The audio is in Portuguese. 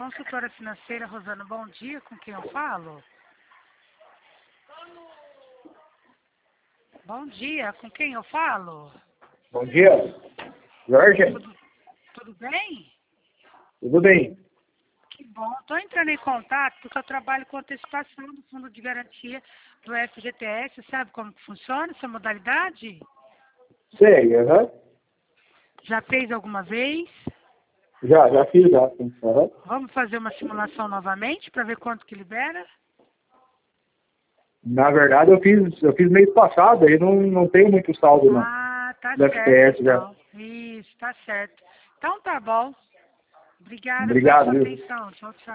Consultora financeira, Rosana, bom dia, com quem eu falo? Bom dia, com quem eu falo? Bom dia, Jorge. Tudo bem? Tudo bem? Que bom. Estou entrando em contato porque eu trabalho com antecipação do Fundo de Garantia do FGTS. Sabe como que funciona essa modalidade? Sei, aham. Já fez alguma vez? Já fiz, já. Sim. Aham. Vamos fazer uma simulação novamente para ver quanto que libera? Na verdade, eu fiz mês passado, aí não tenho muito saldo não. Ah, tá Do certo FPS já. então. Isso, tá certo. Então tá bom. Obrigada pela Obrigado, sua viu? atenção. Tchau, tchau.